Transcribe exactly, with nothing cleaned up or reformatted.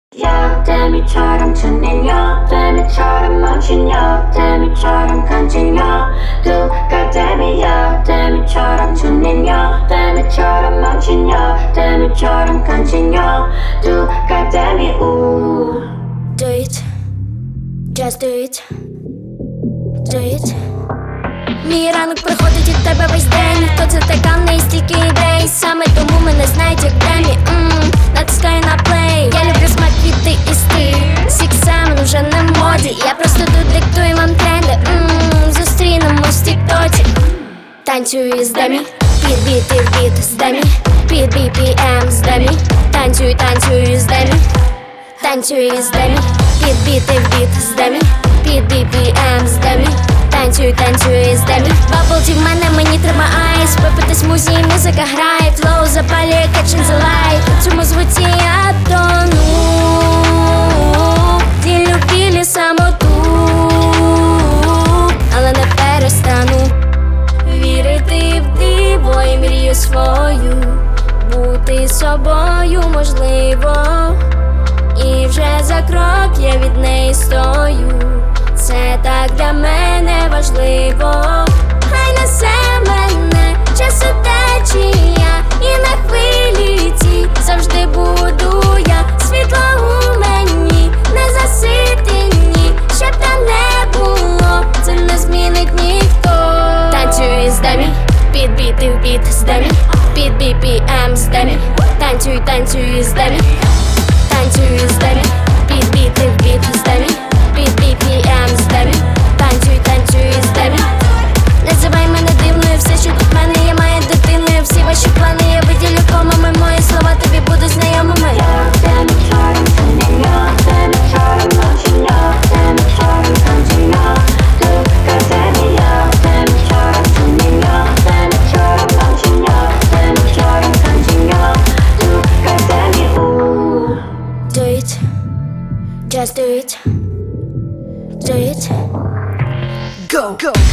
야대미처럼 천년여 대미처럼 멋진여 대미처럼 간지여 누가 대미야 대미처럼 천년여 대미처럼 멋진여 대미처럼 간지여 누가 대미 우 Do it, just do it, do it. Мій ранок проходить від тебе весь день. Хто це така, в неї стільки ідей. Саме тому мене знають як Демі. Ммм, натискаю на плей. Я люблю смак квіти і стиль. Сіксамен уже не в моді. Я просто тут диктую вам тренди. Ммм, зустрінемось в тіктоці. Танцюю з Демі, під біт і в біт з Демі, під бі пі ем з Демі. Танцюю, танцюю з Демі, танцюю з Демі, під біт і в біт з Демі, під бі пі ем з Демі. Танцюю, танцюю з Демі. Баблті в мене, мені треба айс. Випити смузі, музика грає. Флоу запалює, catching the light. У цьому звуці я тону. Ділю білі самоту, але не перестану вірити в диво і мрію свою. Бути собою можливо, і вже за крок я від неї стою. Це так для мене важливо. Хай несе мене часу течія, і на хвилі цій завжди буду я. Світло у мені не заситині, щоб там не було, це не змінить ніхто. Танцюю з Демі, під біт і в біт з Демі, під бі пі ем з Демі. Танцюю, танцюю з Демі, танцюю з Демі, під біт і в біт з Демі, під бі пі ем з Демі. Танцюй, танцюй з Демі. Називай мене дивною, все, що тут в мене є, має дитиною. Всі ваші плани я виділю комами, мої слова тобі будуть знайомими. 야대미처럼 천년여 대미처럼 멋진여 대미처럼 간지여 누가 대미야 대미처럼 천년여 대미처럼 멋진여 대미처럼 간지여 누가 대미 우 Do it, just do it, do it. Go, go.